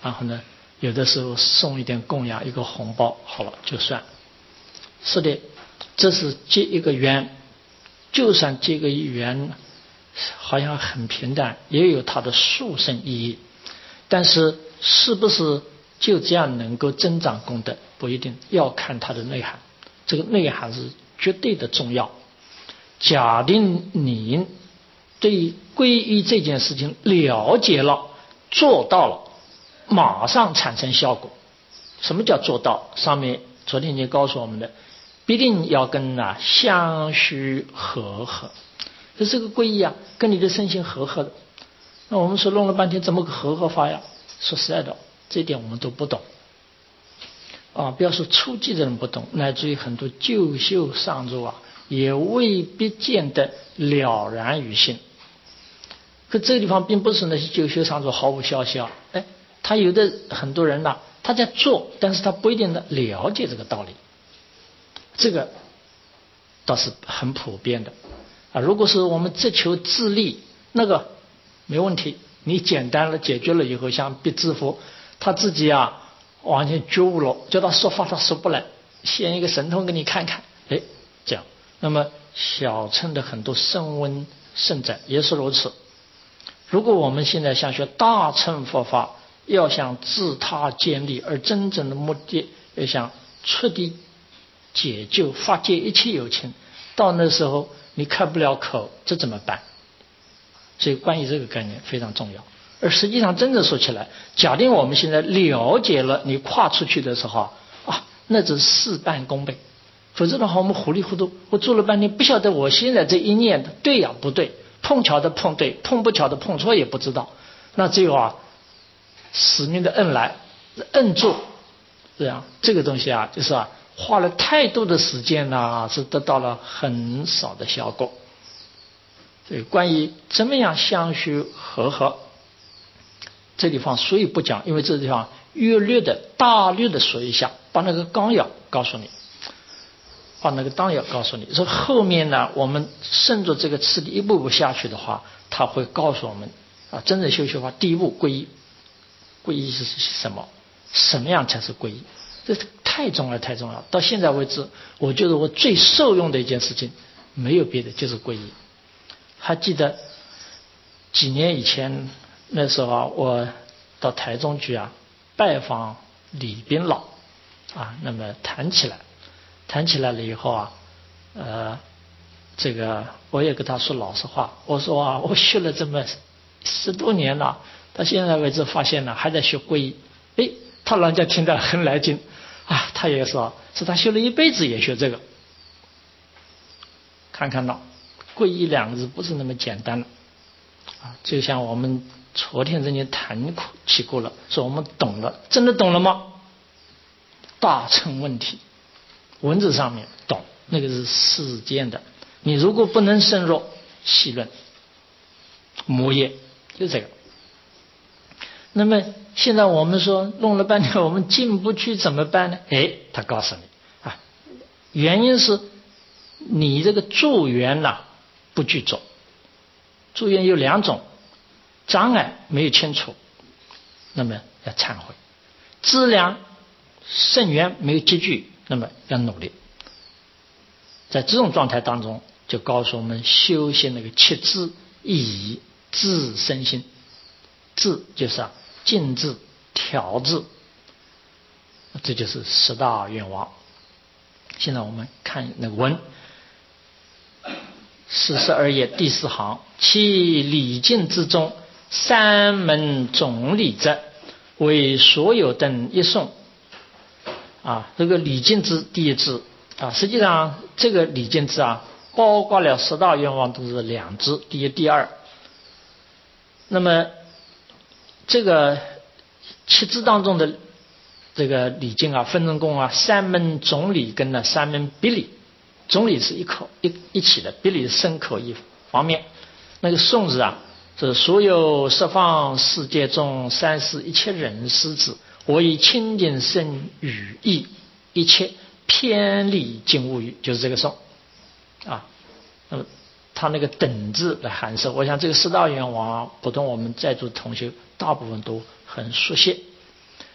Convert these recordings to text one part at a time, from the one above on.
然后呢，有的时候送一点供养，一个红包，好了就算。是的，这是结一个缘，就算结个缘，好像很平淡，也有它的殊胜意义。但是是不是就这样能够增长功德，不一定，要看它的内涵。这个内涵是绝对的重要。假定你对皈依这件事情了解了，做到了，马上产生效果。什么叫做到？上面昨天已经告诉我们的，必定要跟相续和合。这个皈依啊，跟你的身心和合的。那我们说弄了半天，怎么个和合法呀？说实在的，这一点我们都不懂不要说初级的人不懂，乃至于很多旧修上座也未必见得了然于心。可这个地方并不是那些旧修上座毫无消息他有的很多人他在做，但是他不一定的了解这个道理，这个倒是很普遍的如果是我们只求自利，那个没问题，你简单了解决了以后，像必支佛，他自己完全觉悟了，叫他说法他说不来，现一个神通给你看看，这样。那么小乘的很多声闻圣者也是如此。如果我们现在想学大乘佛法，要想自他建立，而真正的目的要想彻底解救法界一切有情，到那时候你开不了口，这怎么办？所以关于这个概念非常重要。而实际上真正说起来，假定我们现在了解了，你跨出去的时候那只是事半功倍。否则的话我们糊里糊涂，我做了半天不晓得我现在这一念的对呀不对，碰巧的碰对，碰不巧的碰错也不知道，那只有使命的摁来摁住，这样这个东西就是花了太多的时间是得到了很少的效果。所以关于怎么样相续和合，这地方所以不讲，因为这地方约略的大略的说一下，把那个纲要告诉你，说后面呢我们顺着这个次第一步步下去的话，他会告诉我们真正修法第一步皈依。皈依是什么？什么样才是皈依？这太重要太重要。到现在为止，我觉得我最受用的一件事情没有别的，就是皈依。还记得几年以前那时候我到台中去拜访李斌老那么谈起来了以后这个我也跟他说老实话，我说我学了这么10多年了，到现在为止发现还在学皈依。他老人家听得很来劲他也说他修了一辈子也学这个。看到皈依2个字不是那么简单了就像我们昨天曾经谈起过了，说我们懂了，真的懂了吗？大乘问题文字上面懂，那个是世间的，你如果不能深入细论魔业，就这个。那么现在我们说弄了半天我们进不去怎么办呢？他告诉你原因是你这个助缘不具足。助缘有2种，障碍没有清除，那么要忏悔；资粮圣缘没有积聚，那么要努力。在这种状态当中，就告诉我们修行那个切智以自身心。智就是静智调智，这就是10大愿望。现在我们看那个文42页第4行，其礼敬之中3门总礼者，为所有等一诵这个礼敬之第一支实际上这个礼敬之包括了10大愿望都是2支，第一第二。那么这个7支当中的这个礼敬分成共3门总礼跟3门别礼。总理是一起的，别理是身口一方面。那个颂字是所有十方世界中三世一切人师子，我以清净身语意一切偏离尽无余，就是这个颂那么他那个等字的含受，我想这个10大愿望普通我们在座同学大部分都很熟悉。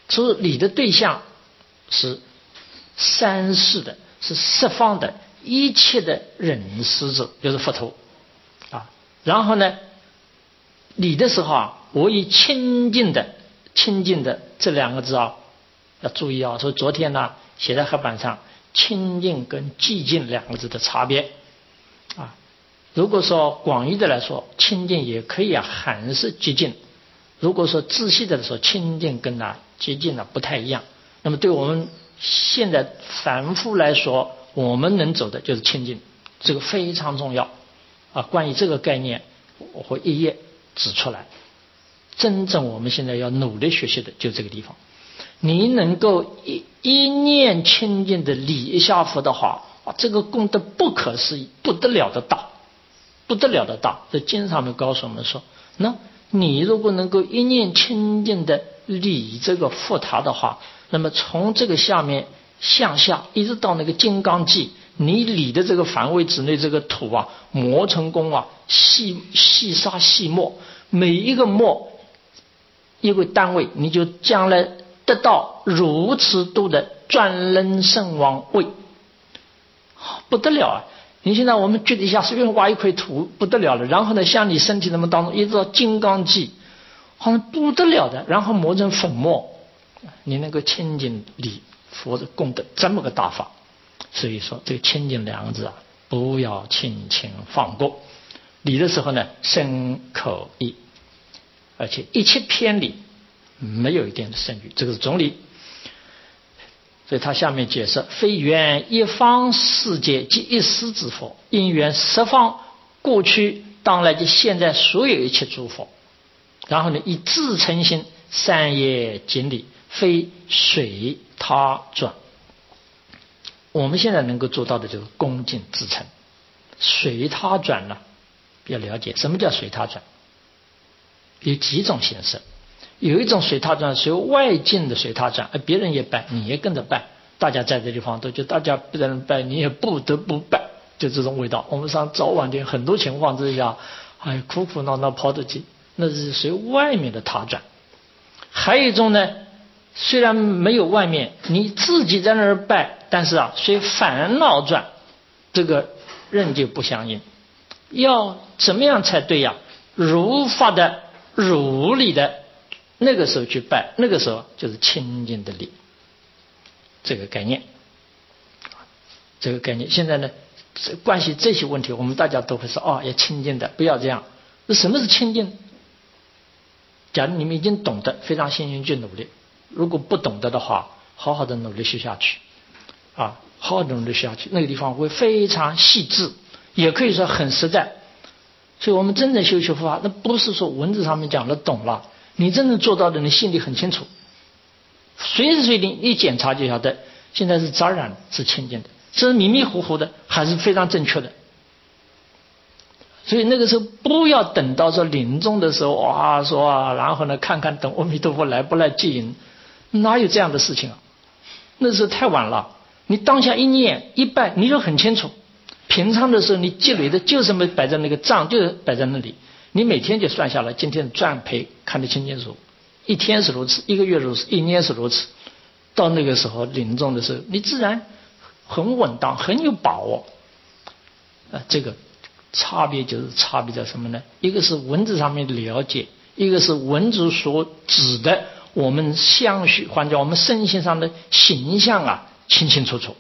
所以理的对象是三世的，是十方的一切的人师者，就是佛陀啊。然后呢，理的时候啊，我以清净的这两个字啊，要注意啊。所以昨天呢写在黑板上，清净跟寂静两个字的差别啊。如果说广义的来说，清净也可以含是寂静。如果说仔细的说，清净跟寂静不太一样。那么对我们现在凡夫来说，我们能走的就是清净，这个非常重要啊。关于这个概念，我会一一指出来。真正我们现在要努力学习的就这个地方。你能够一念清净的礼一下佛的话，这个功德不可思议，不得了的大，不得了的大。这经上面告诉我们说，那你如果能够一念清净的礼这个佛塔的话，那么从这个下面向下一直到那个金刚际，你理的这个范围之内，这个土磨成功细沙细末，每一个末一个单位，你就将来得到如此多的转轮圣王位，不得了啊！你现在我们觉得一下，随便挖一块土不得了了，然后呢，像你身体那么当中一直到金刚际，好像不得了的，然后磨成粉末，你能够清净礼佛的功德这么个大法。所以说这个清净两个字不要轻轻放过。礼的时候呢，身口意，而且一切偏离没有一点的剩余，这个是总理。所以他下面解释，非缘一方世界即一时之佛，因缘十方过去当来及现在所有一切诸佛。然后呢，以自诚心三业经理，非随他转。我们现在能够做到的就是恭敬自诚。随他转呢，要了解什么叫随他转，有几种形式。有一种随他转，随外境的随他转，别人也拜，你也跟着拜，大家在这地方都就大家不能拜，你也不得不拜，就这种味道。我们上早晚的很多情况之下，苦苦恼恼跑得去，那是随外面的他转。还有一种呢，虽然没有外面，你自己在那儿拜，但是随烦恼转，这个人就不相应。要怎么样才对呀？如法的如理的那个时候去拜，那个时候就是清净的礼，这个概念。这个概念现在呢，关系这些问题，我们大家都会说要清净的，不要这样。那什么是清净？假如你们已经懂得，非常幸运去努力；如果不懂得的话，好好的努力学下去好好的努力学下去，那个地方会非常细致，也可以说很实在。所以我们真正修佛法，那不是说文字上面讲的懂了，你真正做到的，你心里很清楚，随时随地一检查就晓得，现在是杂染是清净的，是迷迷糊糊的还是非常正确的。所以那个时候不要等到说临终的时候然后呢看看等阿弥陀佛来不来接引，哪有这样的事情那时候太晚了。你当下一念一拜，你就很清楚。平常的时候你积累的就这么摆在那个账，就是摆在那里，你每天就算下来，今天赚赔看得清清楚，一天是如此，一个月如此，一年是如此。到那个时候临终的时候，你自然很稳当，很有把握这个差别就是差别在什么呢？一个是文字上面的了解，一个是文字所指的我们相续，或者我们身心上的形象清清楚楚。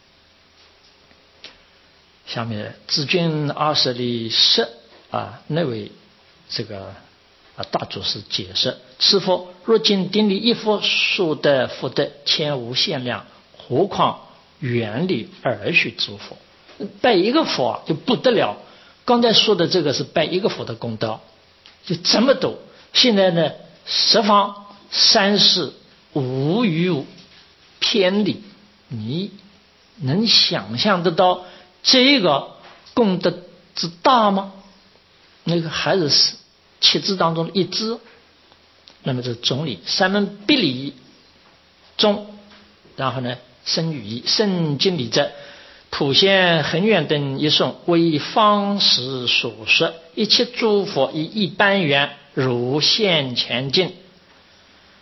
下面至君20里释那位这个大祖师解释：此佛若今顶礼一佛所得福德，千无限量，何况远离而许诸佛？拜一个佛就不得了。刚才说的这个是拜一个佛的功德，就这么多。现在呢，十方三世无余偏离，你能想象得到这个功德之大吗？那个还是七支当中的一支。那么这总理三门必理中，然后呢生语义圣经理者，普贤恒远等一颂，为方时所说，一切诸佛以一般缘，如现前境，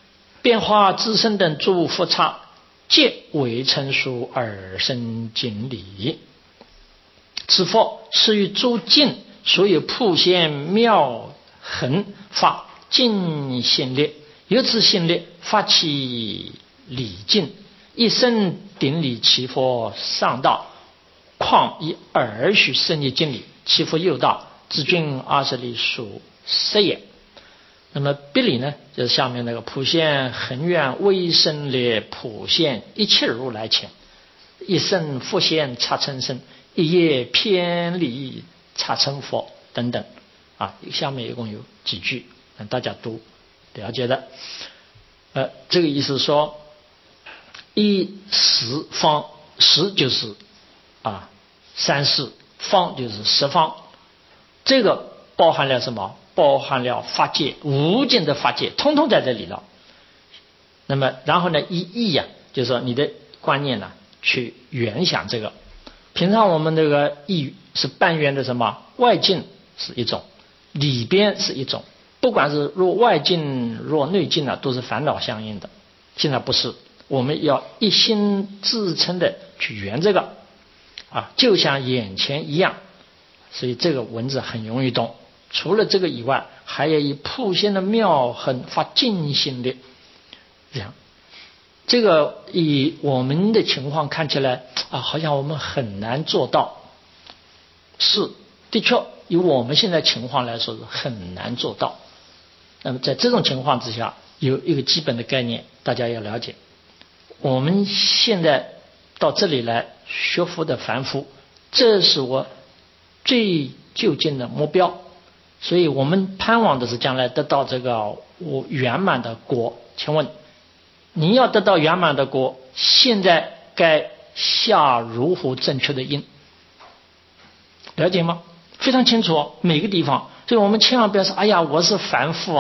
变化自身等诸佛刹，皆为成熟而生经理。此佛是于诸境所有普现妙恒发尽心力，由此心力发起礼敬，一生顶礼其佛上道，况以尔许胜业经理，其佛右道，至君20里属实也。那么必礼呢，就是下面那个普现恒愿微生力，普现一切如来前，一生复现刹称身，一夜偏离刹称佛等等啊，下面一共有几句，大家都了解的。这个意思说，一十方，十就是三世，方就是十方，这个包含了什么？包含了法界，无尽的法界通通在这里了。那么然后呢，一意呀，就是说你的观念呢，去原想这个。平常我们这个意是半圆的什么？外境是一种，里边是一种，不管是若外境若内境都是烦恼相应的。现在不是，我们要一心自称的去圆这个就像眼前一样。所以这个文字很容易懂。除了这个以外，还要以普现的妙恒发尽心力。这样，这个以我们的情况看起来好像我们很难做到。是，的确以我们现在情况来说是很难做到。那么在这种情况之下，有一个基本的概念大家要了解。我们现在到这里来学佛的凡夫，这是我最就近的目标。所以我们盼望的是将来得到这个圆满的果。请问你要得到圆满的果，现在该下如何正确的因？了解吗？非常清楚每个地方。所以我们千万不要说哎呀我是凡夫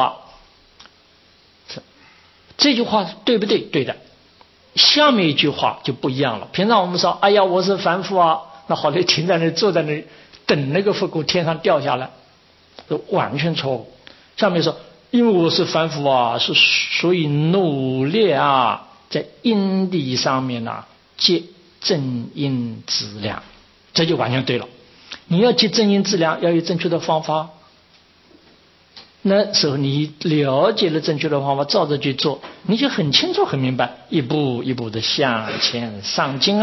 这句话对不对？对的。下面一句话就不一样了。平常我们说哎呀我是凡夫那好了，停在那里，坐在那里等那个佛果天上掉下来，完全错误。下面说因为我是凡夫是所以努力在因地上面接正因资粮，这就完全对了。你要接正因资粮，要有正确的方法。那时候你了解了正确的方法，照着去做，你就很清楚很明白，一步一步的向前上进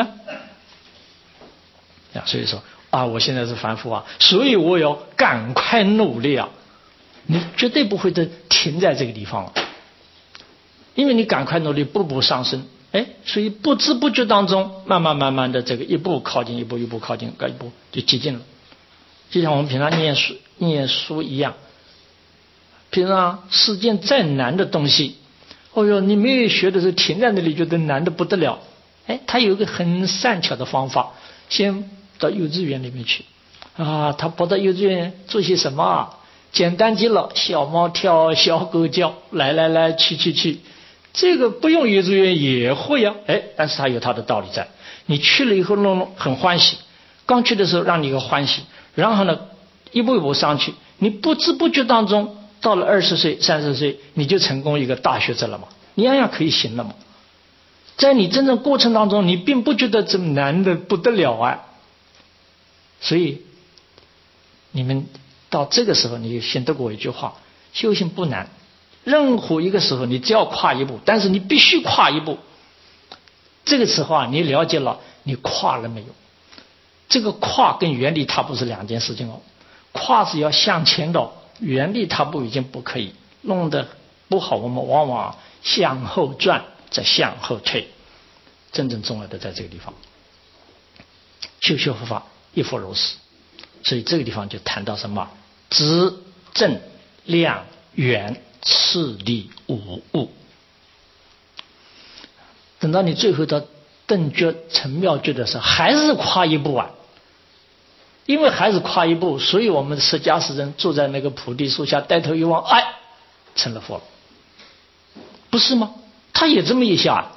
所以说我现在是凡夫所以我要赶快努力你绝对不会停在这个地方了，因为你赶快努力，步步上升。所以不知不觉当中，慢慢的这个一步靠近一步，一步靠近一步就接近了。就像我们平常念书一样，平常世间再难的东西，你没有学的时候停在那里觉得难的不得了。他有一个很善巧的方法，先到幼稚园里面去他跑到幼稚园做些什么简单极了，小猫跳，小狗叫，来去，这个不用幼稚园也会但是它有它的道理在。你去了以后很欢喜，刚去的时候让你一个欢喜，然后呢一步一步上去，你不知不觉当中到了20岁30岁，你就成功一个大学者了嘛，你样样可以行了嘛。在你真正过程当中，你并不觉得这难的不得了所以你们到这个时候，你先得过一句话：修行不难，任何一个时候你只要跨一步，但是你必须跨一步。这个时候你了解了你跨了没有？这个跨跟原地踏步是两件事情跨是要向前的，原地踏步已经不可以，弄得不好，我们往往向后转再向后退。真正重要的在这个地方，修佛法亦复如是。所以这个地方就谈到什么？知正量圆次第五物。等到你最后到顿觉成妙觉的时候，还是跨一步因为还是跨一步，所以我们释迦世人坐在那个菩提树下，抬头一望，成了佛了，不是吗？他也这么一下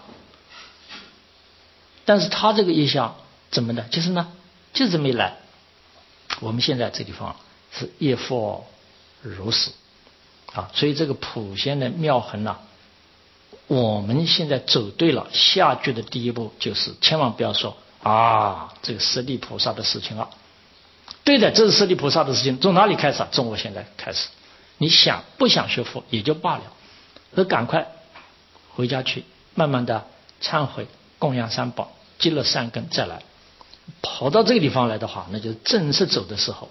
但是他这个一下怎么呢？就是这么一来。我们现在这地方是亦复如是所以这个普贤的妙恒我们现在走对了，下句的第一步就是千万不要说这个舍利菩萨的事情啊。对的，这是舍利菩萨的事情，从哪里开始啊？从我现在开始。你想不想学佛也就罢了，而赶快回家去，慢慢的忏悔，供养三宝，积了善根再来。跑到这个地方来的话，那就是正式走的时候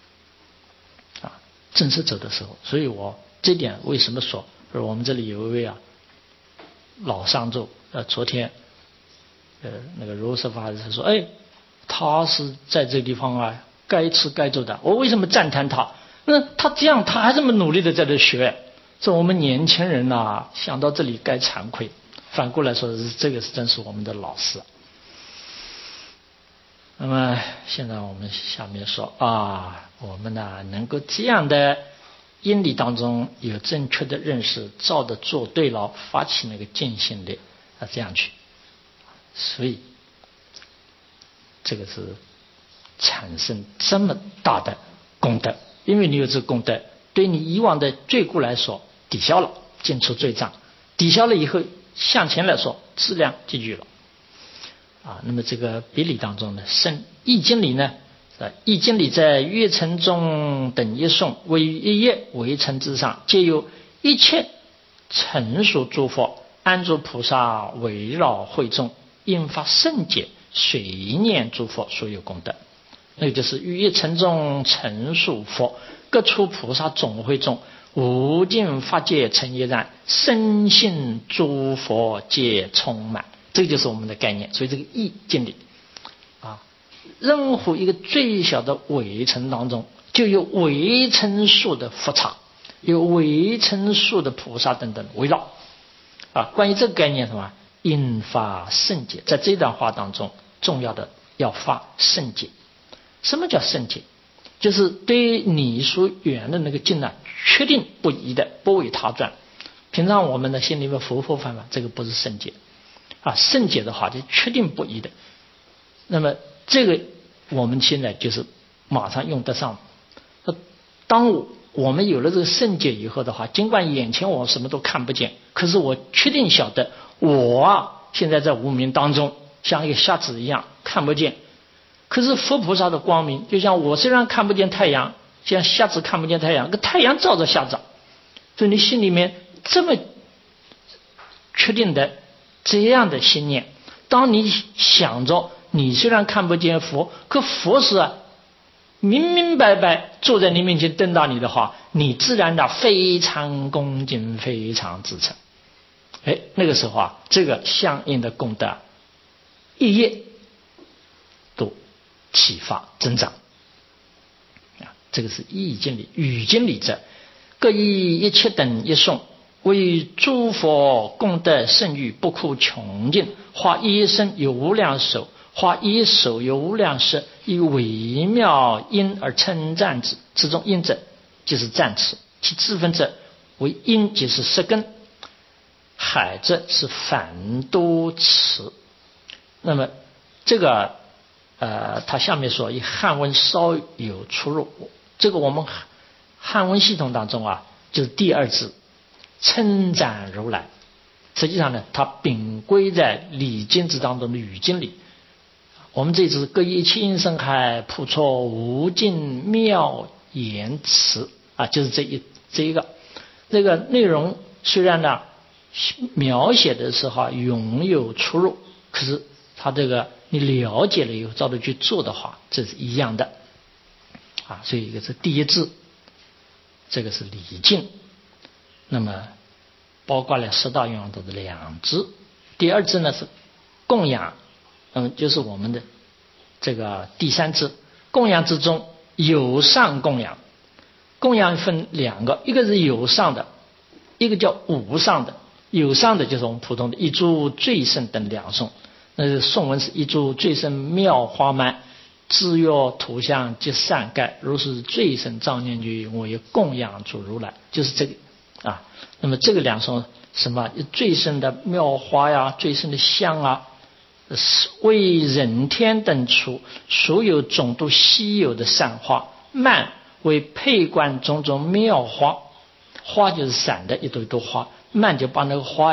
正式走的时候。所以我这点为什么说我们这里有一位老上座，昨天那个如实法师说，他是在这个地方该吃该做的。我为什么赞叹他？那他这样，他还这么努力的在这学。这我们年轻人想到这里该惭愧。反过来说，这个真是我们的老师。那么现在我们下面说我们能够这样的因理当中有正确的认识，照着做对了，发起那个尽心力这样去。所以这个是产生这么大的功德，因为你有这功德，对你以往的罪过来说抵消了，尽除罪障，抵消了以后向前来说质量积聚了那么这个别理当中呢，易经里呢，易经里在月称中等一颂，位于一叶为称之上，皆有一切成熟诸佛安住菩萨围绕会众，应发圣解，随念诸佛所有功德。那个就是于一城中成熟佛，各处菩萨总会众，无尽法界成一然，深信诸佛皆充满。这个就是我们的概念。所以这个易经里任何一个最小的微尘当中，就有微尘数的佛刹，有微尘数的菩萨等等围绕关于这个概念什么？应发圣解。在这段话当中，重要的要发圣解。什么叫圣解？就是对你所缘的那个境确定不移的，不为他转。平常我们的心里面浮浮泛泛，这个不是圣解圣解的话就确定不移的。那么这个我们现在就是马上用得上。当我们有了这个圣解以后的话，尽管眼前我什么都看不见，可是我确定晓得我现在在无明当中像一个瞎子一样看不见。可是佛菩萨的光明，就像我虽然看不见太阳，像瞎子看不见太阳，可太阳照着瞎子。所以你心里面这么确定的这样的心念，当你想着你虽然看不见佛，可佛是明明白白坐在你面前瞪到你的话，你自然的非常恭敬，非常至诚。那个时候这个相应的功德一夜都启发增长这个是易经里。语经里者，各以一切等一颂，为诸佛功德甚誉，不可穷尽。化一身有无量手，化一手有无量舌，以微妙音而称赞之。此中音者就是赞词，其支分者为音，即是舌根；海者是反多词。那么这个他下面说以汉文稍有出入，这个我们汉文系统当中就是第二字称赞如来。实际上呢，它并归在礼经之当中的语经里。我们这次各以一切音声海，普措无尽妙言辞就是这一个这个内容虽然呢描写的时候永有出入，可是它这个你了解了以后照着去做的话，这是一样的所以一个是第一字，这个是礼敬，那么包括了十大愿望的两字。第二字呢是供养，就是我们的这个第三字。供养之中有上供养，供养分两个，一个是有上的，一个叫无上的。有上的就是我们普通的一株最胜等两颂，那是颂文是一株最胜妙花曼，自若图像及善盖，如是最胜照念具，我也供养主如来，就是这个那么这个两颂什么最胜的妙花最胜的香为人天等处所有种度稀有的善花，曼为配观种种妙花，花就是散的一朵一朵花，曼就把那个花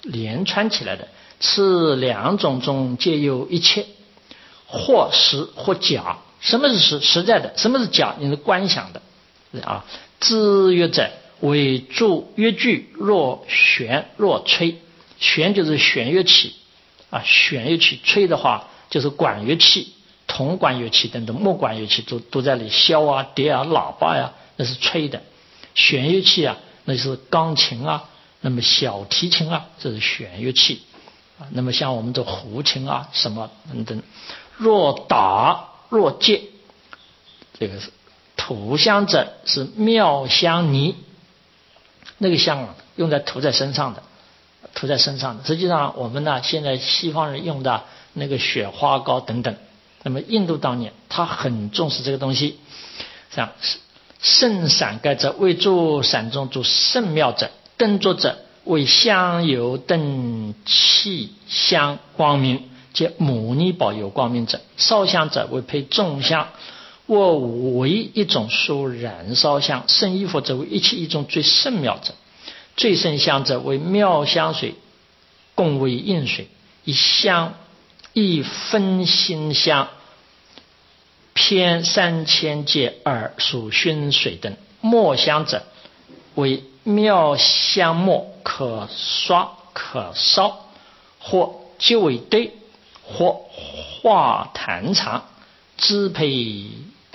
连串起来的。此两种中皆有一切，或实或假。什么是实？实在的。什么是假？你是观想的啊。知乐者为助乐句，若弦若吹。弦就是弦乐器啊，弦乐器。吹的话就是管乐器，铜管乐器等等，木管乐器都在里，箫啊、笛啊、喇叭呀，那是吹的。弦乐器啊，那就是钢琴啊，那么小提琴啊，这是弦乐器啊。那么像我们的胡琴啊，什么等等。若打若接，这个是涂香者是妙香泥，那个香啊，用在涂在身上的，涂在身上的。实际上我们呢，现在西方人用的那个雪花膏等等，那么印度当年他很重视这个东西。像圣伞盖者为诸伞中诸圣妙者，灯烛者为香油灯气香光明，皆牟尼宝有光明者。烧香者为配众香，我唯一种属燃烧香。圣衣服者为一切一种最圣妙者。最圣香者为妙香水，共为印水，以香一分馨香，偏3000界而属熏水等。末香者为妙香末，可刷可烧，或皆为堆，或化坛长，支配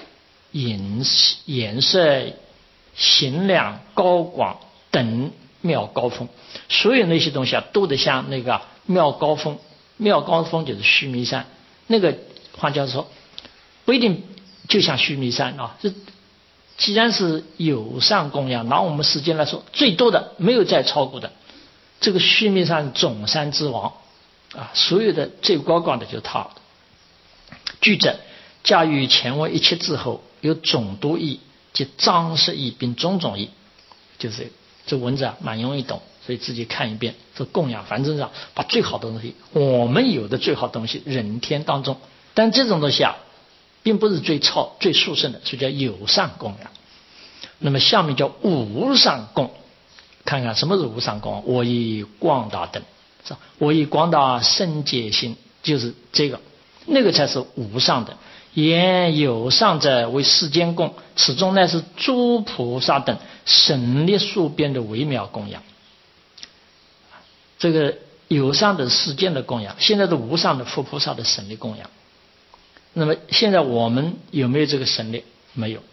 颜色形量高广等妙高峰。所有那些东西啊，都得像那个妙高峰。妙高峰就是须弥山，那个换句话说，不一定就像须弥山啊。这既然是有上供养，拿我们时间来说，最多的没有再超过的。这个须弥山总山之王啊，所有的最高广的就是他。据者驾驭前文一切字后，有总督义及章饰义并种种义，就是这文字啊蛮容易懂，所以自己看一遍。这供养反正上把最好的东西，我们有的最好的东西人天当中，但这种东西啊并不是最超最殊胜的，所以叫有上供养。那么下面叫无上供，看看什么是无上供。我以广大等，我以广大圣解心，就是这个，那个才是无上的。言有上者为世间供，此中乃是诸菩萨等神力数变的微妙供养。这个有上的世间的供养，现在的无上的佛菩萨的神力供养。那么现在我们有没有这个神力？没有。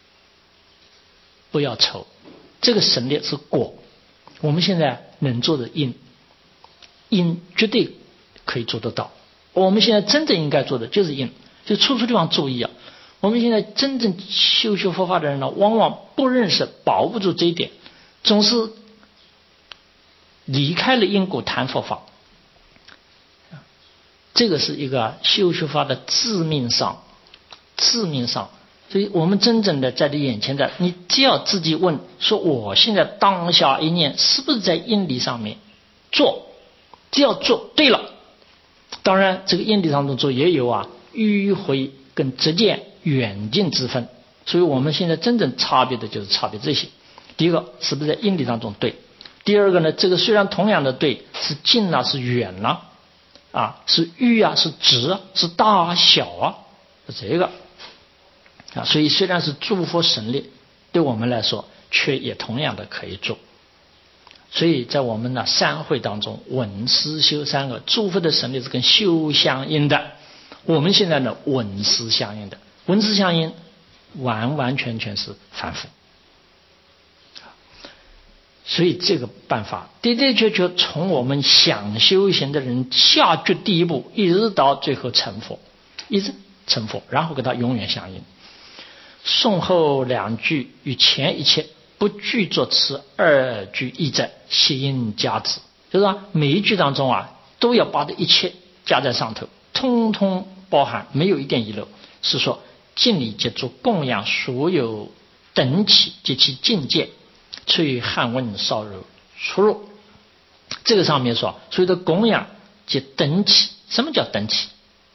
不要愁，这个神力是果，我们现在能做的因绝对可以做得到。我们现在真正应该做的就是因，就处处地方注意啊。我们现在真正修佛法的人呢，往往不认识把握住这一点，总是离开了因果谈佛法。这个是一个修法的致命伤。所以我们真正的在你眼前的，你只要自己问说，我现在当下一念是不是在因理上面做？只要做对了，当然这个因理上中做也有迂回跟直见远近之分。所以我们现在真正差别的就是差别这些。第一个是不是在因理当中对？第二个呢，这个虽然同样的对，是近啊是远啊，是迂啊是直啊，是大啊小啊，是这个。所以虽然是诸佛神力，对我们来说却也同样的可以做。所以在我们三会当中，闻思修三个，诸佛的神力是跟修相应的。我们现在呢，闻思相应的，闻思相应完完全全是反复。所以这个办法的的确确从我们想修行的人下决第一步，一直到最后成佛，一直成佛，然后跟他永远相应。颂后两句与前一切不具作词二句义者，谐音加之，就是每一句当中都要把这一切加在上头，通通包含，没有一点遗漏。是说敬礼皆作供养所有等起及其境界，出于汉文少柔出入。这个上面说所有的供养及等起。什么叫等起？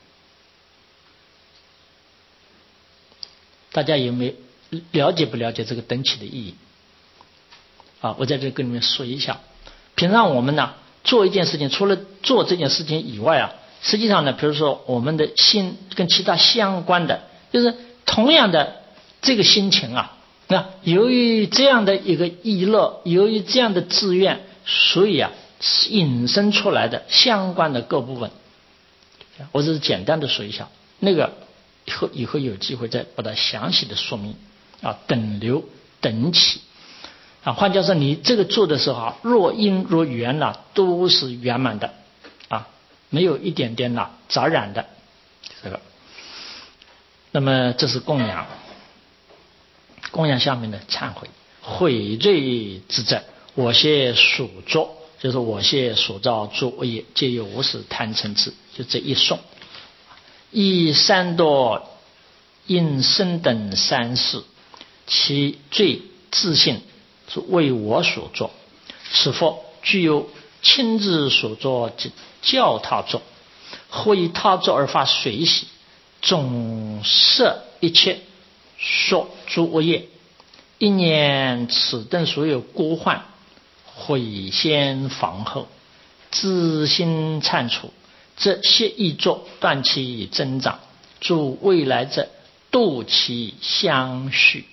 大家有没有了解不了解这个等起的意义？我在这跟你们说一下。平常我们做一件事情，除了做这件事情以外啊，实际上呢，比如说我们的心跟其他相关的，就是同样的这个心情啊，那由于这样的一个意乐，由于这样的志愿，所以啊引申出来的相关的各部分，我只是简单的说一下，那个以后有机会再把它详细的说明啊，等流等起啊，换句话说，你这个做的时候啊，若因若缘呐，都是圆满的啊，没有一点点杂染的这个。那么这是供养，供养下面的忏悔，悔罪之者，我现所作，就是我现所造作业，皆有无始贪嗔痴，就这一颂。以三多因生等三事，其最自信是为我所作，此佛具有亲自所作及教他作，或以他作而发随喜，总摄一切所诸恶业，一念此等所有过患，毁先防后，自心忏除，则谢意作断其增长，助未来者度其相续。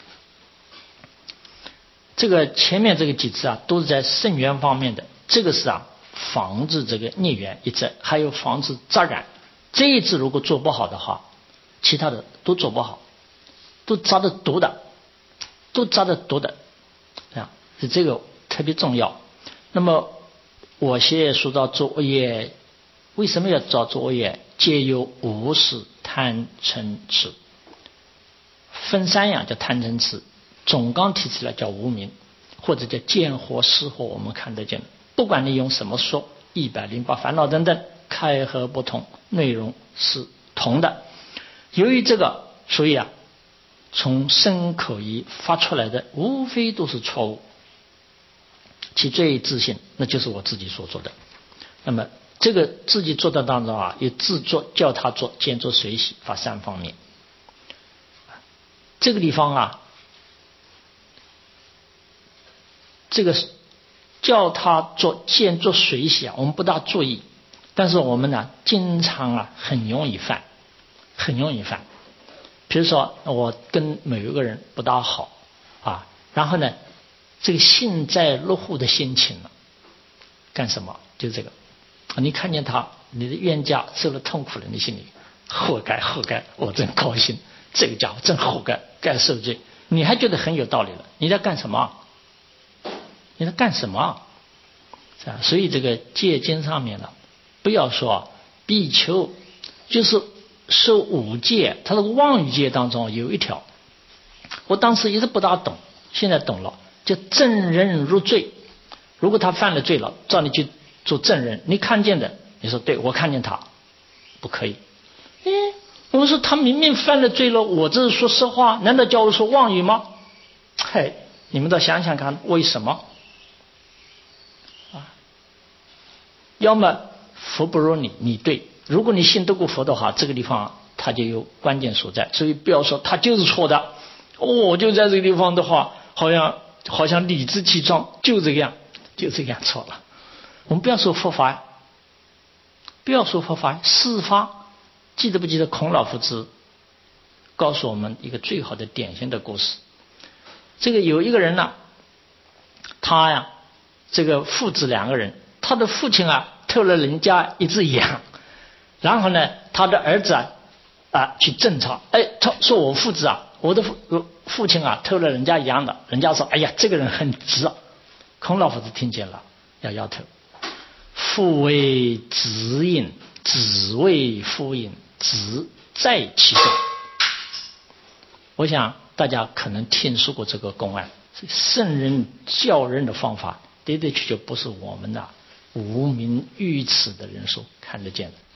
这个前面这个几字啊，都是在圣缘方面的，这个是防止这个孽缘一则，还有防止杂染。这一字如果做不好的话，其他的都做不好，都扎的毒的，都扎的毒的啊，是这个特别重要。那么我现所造作恶业，为什么要造作恶业？皆有无始贪嗔痴，分三样叫贪嗔痴。总纲提出来叫无明，或者叫见惑识惑，我们看得见。不管你用什么说，108烦恼等等，开合不同，内容是同的。由于这个，所以从身口意发出来的无非都是错误，其最自信那就是我自己所做的。那么这个自己做的当中有自作、教他做、兼作随喜发三方面。这个地方这个叫他做兼作随喜我们不大注意，但是我们经常很容易犯，很容易犯。比如说我跟某一个人不大好然后呢，这个幸灾乐祸的心情干什么？就这个，你看见他，你的冤家受了痛苦了，你心里活该，活该，我真高兴，这个家伙真活该，该受罪，你还觉得很有道理了，你在干什么？你在干什么？是吧？所以这个戒经上面不要说比丘，就是受五戒，他这个妄语戒当中有一条，我当时一直不大懂，现在懂了，叫证人入罪。如果他犯了罪了，照你去做证人，你看见的，你说对，我看见他，不可以。我说他明明犯了罪了，我这是说实话，难道叫我说妄语吗？你们倒想想看，为什么？要么佛不如你，你对。如果你信得过佛的话，这个地方他就有关键所在。所以不要说他就是错的，我就在这个地方的话，好像理直气壮，就这样错了。我们不要说佛法，不要说佛法，事发。记得不记得孔老夫子告诉我们一个最好的典型的故事？这个有一个人他这个父子两个人。他的父亲偷了人家一只羊，然后呢，他的儿子去侦查，他说我父子我的父亲偷了人家羊的，人家说哎呀这个人很直。孔老夫子听见了，要摇头。父为子隐，子为父隐，子在其中。我想大家可能听说过这个公案，圣人教人的方法的确不是我们无名愚痴的人所看得见的。